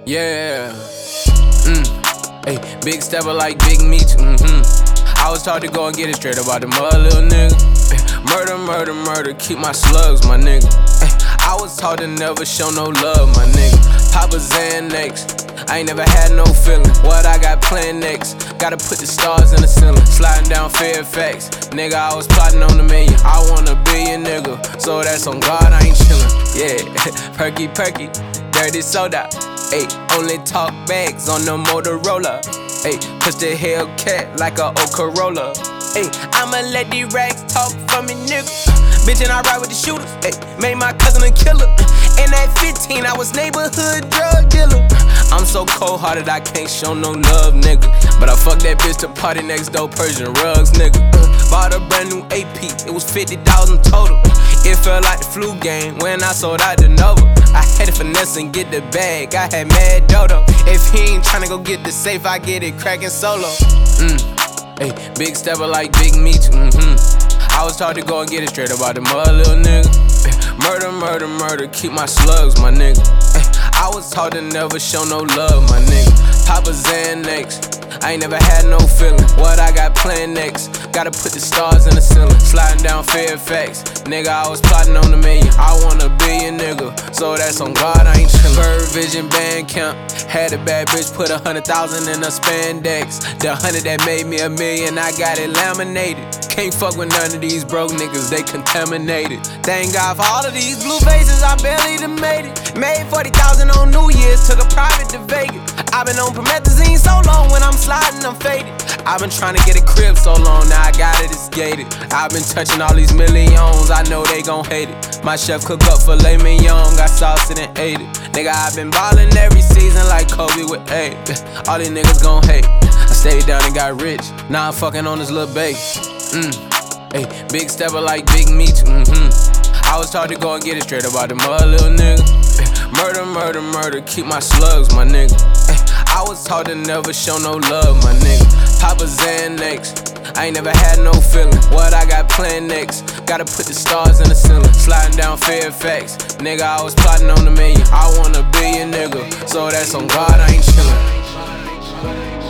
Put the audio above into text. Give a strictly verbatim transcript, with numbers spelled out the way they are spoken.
Yeah. Mm. Hey, big stepper like Big Meech. Mm-hmm. I was taught to go and get it straight about the mother, little nigga. Ay, murder, murder, murder, keep my slugs, my nigga. Ay, I was taught to never show no love, my nigga. Papa Xanax, I ain't never had no feeling. What I got planned next? Gotta put the stars in the ceiling. Sliding down Fairfax, nigga, I was plotting on a million. I want a billion, nigga, so that's on God, I ain't chillin'. Yeah, perky, perky, dirty soda. Ayy, only talk bags on the Motorola. Ayy, push the Hellcat like a old Corolla. Ayy, I'ma let these rags talk for me, nigga. Bitch, and I ride with the shooters. Ayy, made my cousin a killer. And at fifteen, I was neighborhood drug dealer. I'm so cold-hearted, I can't show no love, nigga. But I fucked that bitch to party next door, Persian rugs, nigga. Uh, bought a brand new A P, it was fifty thousand total. It felt like the flu game when I sold out the Nova. I had to finesse and get the bag, I had mad dodo. If he ain't tryna go get the safe, I get it crackin' solo. Mm. Hey, big stepper like Big Meech. Mm-hmm. I was taught to go and get it straight about the mother, little nigga. Ay, murder, murder, murder, keep my slugs, my nigga. Ay, I was taught to never show no love, my nigga. Papa Xanax, I ain't never had no feeling. What I got planned next? Gotta put the stars in the ceiling. Sliding down Fairfax, nigga, I was plotting on a million. I want a billion, nigga, so that's on God, I ain't chillin'. Bird Vision Bandcamp, had a bad bitch put a hundred thousand in a spandex. The hundred that made me a million, I got it laminated. Can't fuck with none of these broke niggas, they contaminated. Thank God for all of these blue faces, I barely done made it. Made forty thousand on New Year's, took a private to Vegas. I've been on promethazine so long, when I'm sliding, I'm faded. I've been trying to get a crib so long, now I got it, it's gated. I've been touching all these millions, I know they gon' hate it. My chef cook up filet mignon, got sauce and ate it. Nigga, I've been ballin' every season like Kobe with eight. All these niggas gon' hate. I stayed down and got rich, now I'm fucking on this little baby. Mm. Hey, big stepper like Big Meech. Mm-hmm. I was taught to go and get it straight about the mother, little nigga. Ay, murder, murder, murder, keep my slugs, my nigga. Ay, I was taught to never show no love, my nigga. Papa Xanax, I ain't never had no feeling. What I got planned next? Gotta put the stars in the ceiling. Sliding down Fairfax, nigga, I was plotting on a million. I want a billion, nigga, so that's on God, I ain't chillin'.